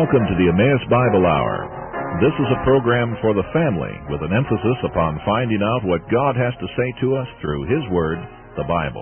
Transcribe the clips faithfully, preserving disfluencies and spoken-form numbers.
Welcome to the Emmaus Bible Hour. This is a program for the family with an emphasis upon finding out what God has to say to us through His Word, the Bible.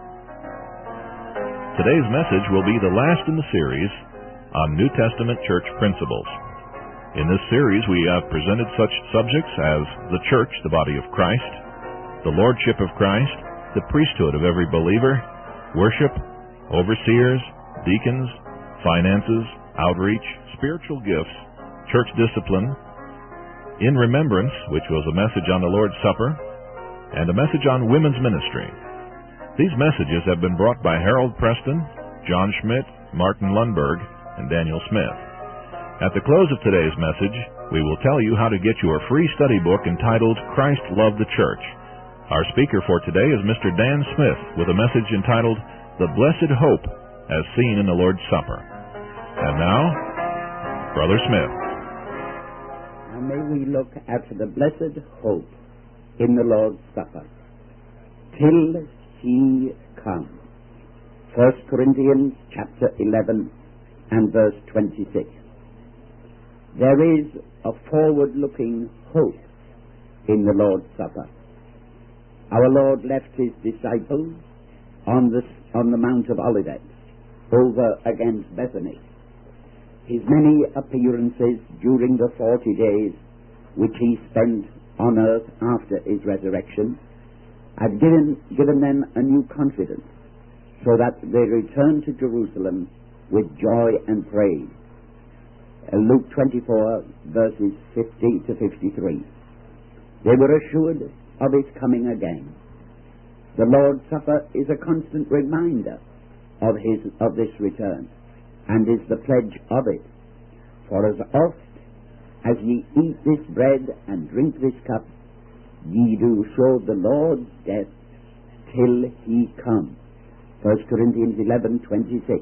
Today's message will be the last in the series on New Testament church principles. In this series, we have presented such subjects as the church, the body of Christ, the lordship of Christ, the priesthood of every believer, worship, overseers, deacons, finances, outreach, spiritual gifts, church discipline, in remembrance, which was a message on the Lord's Supper, and a message on women's ministry. These messages have been brought by Harold Preston, John Schmidt, Martin Lundberg, and Daniel Smith. At the close of today's message, we will tell you how to get your free study book entitled Christ Loved the Church. Our speaker for today is Mister Dan Smith with a message entitled The Blessed Hope as Seen in the Lord's Supper. And now, Brother Smith. Now may we look at the blessed hope in the Lord's Supper. Till He come. First Corinthians chapter eleven and verse twenty-six. There is a forward-looking hope in the Lord's Supper. Our Lord left His disciples on the, on the Mount of Olivet over against Bethany. His many appearances during the forty days which He spent on earth after His resurrection had given, given them a new confidence, so that they returned to Jerusalem with joy and praise. Uh, Luke twenty-four, verses fifty to fifty-three. They were assured of His coming again. The Lord's Supper is a constant reminder of His of this return, and is the pledge of it. For as oft as ye eat this bread and drink this cup, ye do show the Lord's death till He come. First Corinthians eleven twenty-six.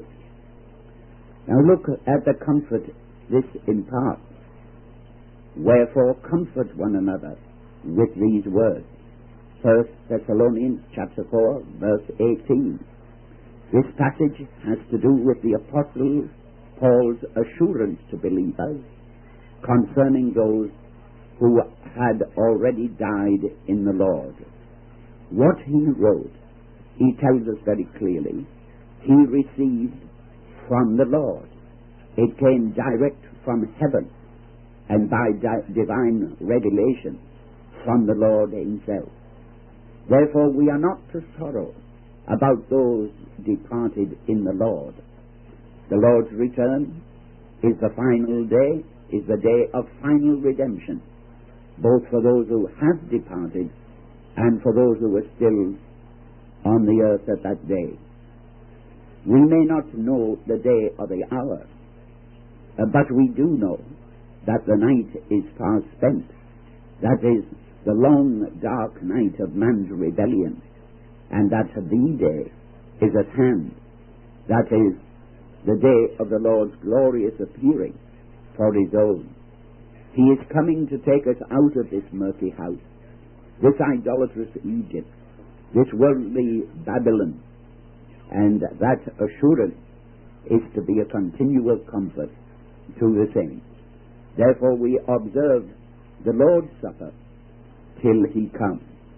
Now look at the comfort this imparts. Wherefore comfort one another with these words. First Thessalonians chapter four, verse eighteen. This passage has to do with the Apostle Paul's assurance to believers concerning those who had already died in the Lord. What he wrote, he tells us very clearly, he received from the Lord. It came direct from heaven and by di- divine revelation from the Lord Himself. Therefore we are not to sorrow about those departed in the Lord. The Lord's return is the final day, is the day of final redemption, both for those who have departed and for those who are still on the earth at that day. We may not know the day or the hour, uh, but we do know that the night is far spent. That is the long, dark night of man's rebellion, and that the day is at hand. That is the day of the Lord's glorious appearing for His own. He is coming to take us out of this murky house, this idolatrous Egypt, this worldly Babylon, and that assurance is to be a continual comfort to the saints. Therefore we observe the Lord's Supper till He comes.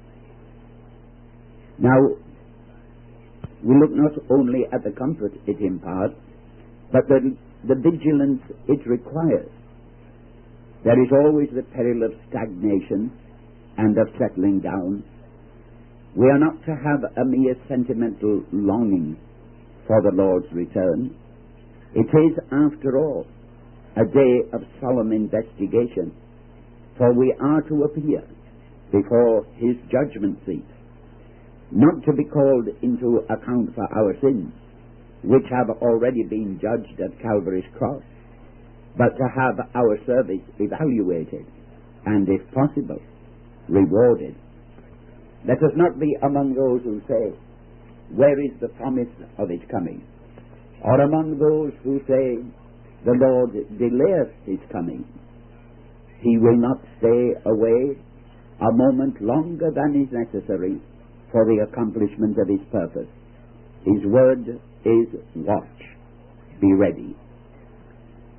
Now, we look not only at the comfort it imparts, but the, the vigilance it requires. There is always the peril of stagnation and of settling down. We are not to have a mere sentimental longing for the Lord's return. It is, after all, a day of solemn investigation, for we are to appear before His judgment seat, not to be called into account for our sins, which have already been judged at Calvary's cross, but to have our service evaluated and, if possible, rewarded. Let us not be among those who say, where is the promise of His coming? Or among those who say, the Lord delayeth His coming. He will not stay away a moment longer than is necessary for the accomplishment of His purpose. His word is watch, be ready.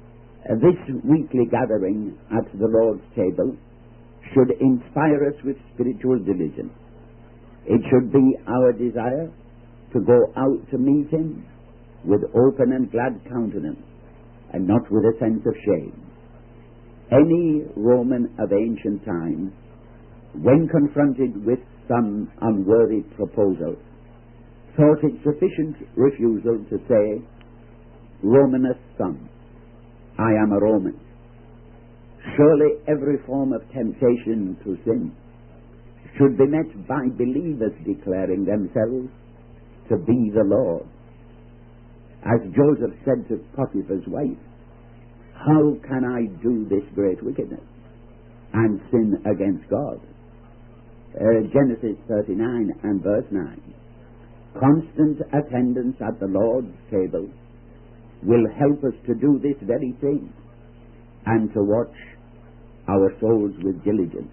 Uh, this weekly gathering at the Lord's table should inspire us with spiritual diligence. It should be our desire to go out to meet Him with open and glad countenance, and not with a sense of shame. Any Roman of ancient times, when confronted with some unworthy proposal, thought it sufficient refusal to say, Romanus sum, I am a Roman. Surely every form of temptation to sin should be met by believers declaring themselves to be the Lord. As Joseph said to Potiphar's wife, how can I do this great wickedness and sin against God? Uh, Genesis thirty-nine and verse nine. Constant attendance at the Lord's table will help us to do this very thing and to watch our souls with diligence.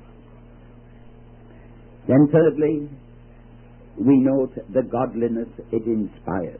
Then thirdly, we note the godliness it inspires.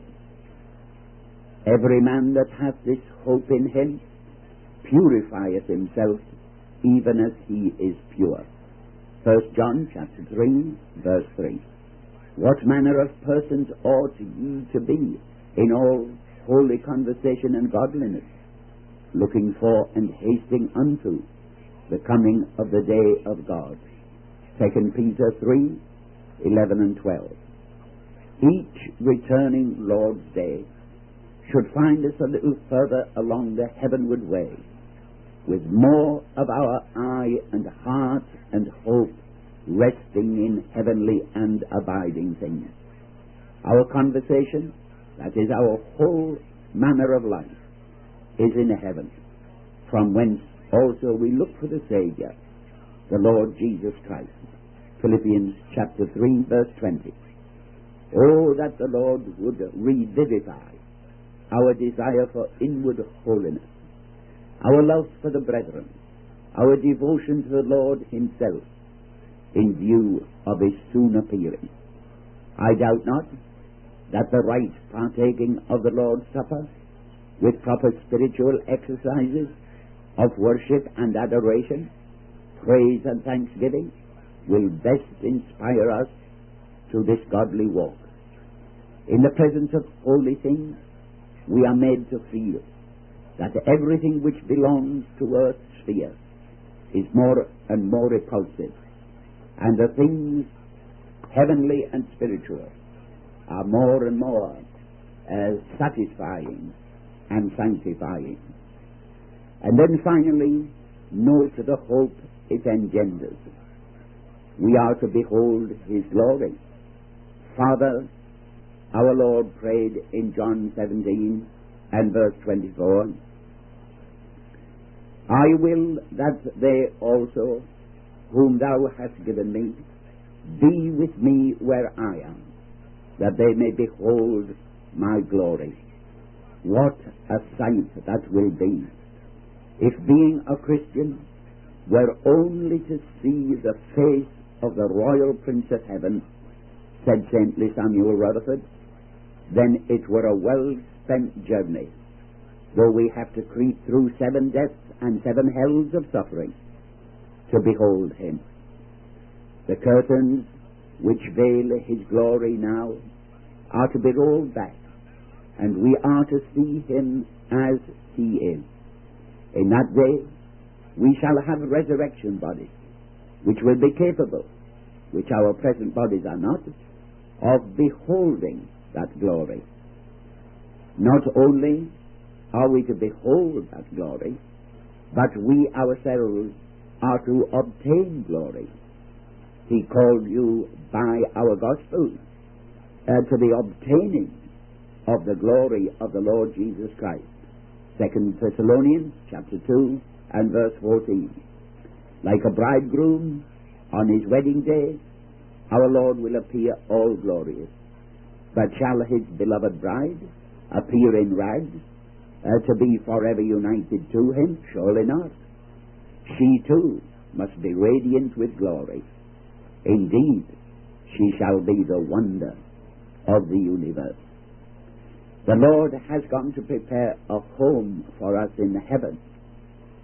Every man that hath this hope in him purifieth himself even as he is pure. First John chapter three, verse three. What manner of persons ought ye to be in all holy conversation and godliness, looking for and hasting unto the coming of the day of God. Second Peter three, eleven and twelve. Each returning Lord's day should find us a little further along the heavenward way, with more of our eye and heart and hope resting in heavenly and abiding things. Our conversation, that is our whole manner of life, is in heaven, from whence also we look for the Saviour, the Lord Jesus Christ. Philippians chapter three, verse twenty. Oh, that the Lord would revivify our desire for inward holiness, our love for the brethren, our devotion to the Lord Himself, in view of His soon appearing. I doubt not that the right partaking of the Lord's Supper, with proper spiritual exercises of worship and adoration, praise and thanksgiving, will best inspire us to this godly walk. In the presence of holy things, we are made to feel that everything which belongs to earth's sphere is more and more repulsive, and the things heavenly and spiritual are more and more uh, satisfying and sanctifying. And then finally, note the hope it engenders. We are to behold His glory. Father, our Lord prayed in John seventeen and verse twenty-four, I will that they also, whom thou hast given me, be with me where I am, that they may behold my glory. What a sight that will be, if being a Christian were only to see the face of the royal Prince of Heaven, said Saintly Samuel Rutherford, then it were a well-spent journey, though we have to creep through seven deaths and seven hells of suffering to behold Him. The curtains which veil His glory now are to be rolled back, and we are to see Him as He is. In that day we shall have resurrection bodies, which will be capable, which our present bodies are not, of beholding that glory. Not only are we to behold that glory, but we ourselves are to obtain glory. He called you by our gospel uh, to the obtaining of the glory of the Lord Jesus Christ. Second Thessalonians chapter two and verse fourteen. Like a bridegroom on his wedding day, our Lord will appear all glorious. But shall His beloved bride appear in rags uh, to be forever united to Him? Surely not. She too must be radiant with glory. Indeed, she shall be the wonder of the universe. The Lord has gone to prepare a home for us in heaven,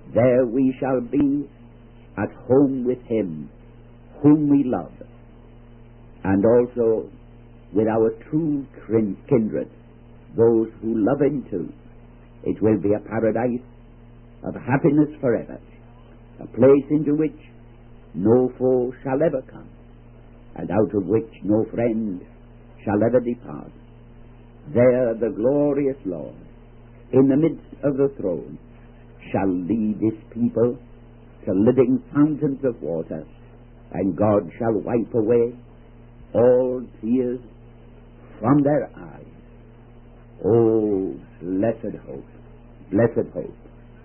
There we shall be at home with him whom we love, and also with our true kindred, those who love him too. It will be a paradise of happiness forever, a place into which no foe shall ever come, and out of which no friend shall ever depart. There the glorious Lord, in the midst of the throne, shall lead his people to living fountains of water, and God shall wipe away all tears from their eyes. Oh, blessed hope, blessed hope.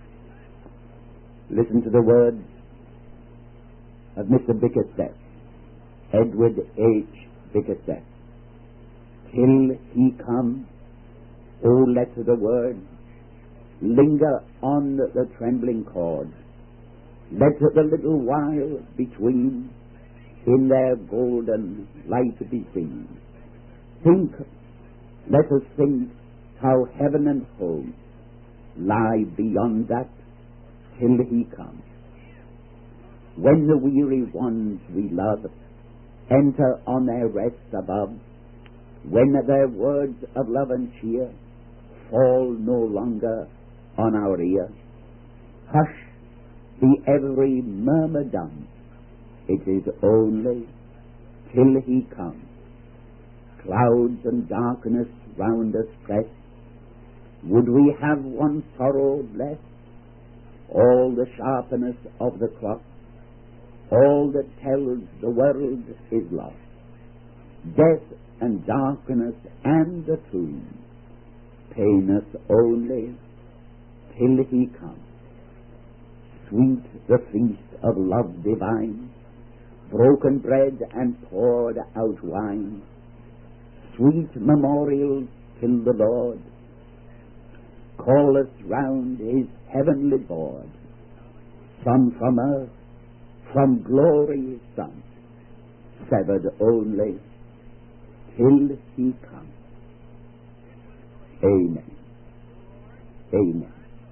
Listen to the words of Mister Bickersteth, Edward H. Bickersteth. Till he come, oh, let the word linger on the trembling chord. Let the little while between in their golden light be seen. Think, let us think how heaven and home lie beyond that till he comes. When the weary ones we love enter on their rest above, when their words of love and cheer fall no longer on our ear, hush, be every murmur dumb. It is only till he comes. Clouds and darkness round us press. Would we have one sorrow less? All the sharpness of the clock, all that tells the world is lost. Death and darkness and the tomb pain us only till he comes. Sweet the feast of love divine, broken bread and poured out wine, sweet memorials till the Lord call us round his heavenly board. Son from earth, from glory's Son, severed only till he comes. Amen. Amen.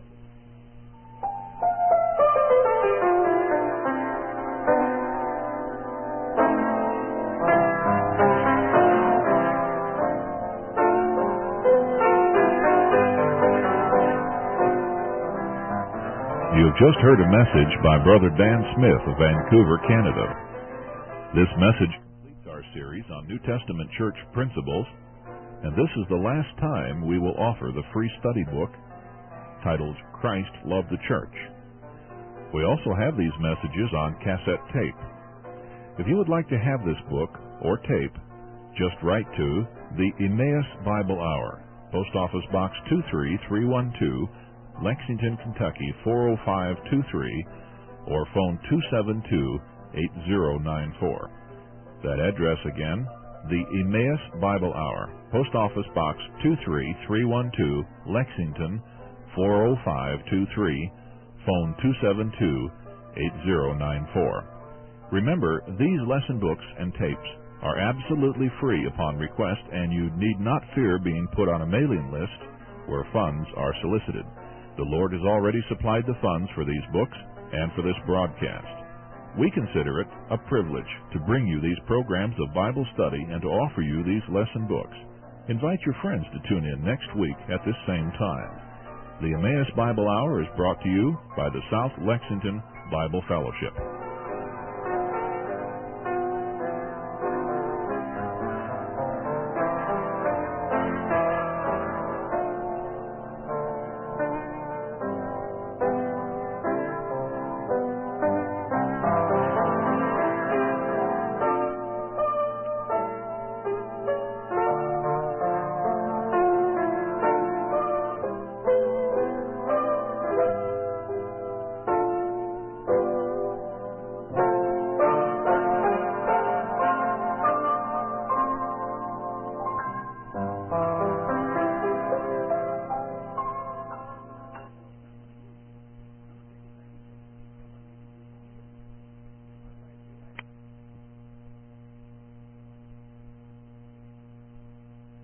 You have just heard a message by Brother Dan Smith of Vancouver, Canada. This message completes our series on New Testament church principles, and this is the last time we will offer the free study book titled Christ Loved the Church. We also have these messages on cassette tape. If you would like to have this book or tape, just write to the Emmaus Bible Hour, Post Office Box two three three one two, Lexington, Kentucky four oh five two three, or phone two seven two, eight zero nine four. That address again, the Emmaus Bible Hour, Post Office Box two three three one two, Lexington four oh five two three, phone two seven two, eight zero nine four. Remember, these lesson books and tapes are absolutely free upon request, and you need not fear being put on a mailing list where funds are solicited. The Lord has already supplied the funds for these books and for this broadcast. We consider it a privilege to bring you these programs of Bible study and to offer you these lesson books. Invite your friends to tune in next week at this same time. The Emmaus Bible Hour is brought to you by the South Lexington Bible Fellowship.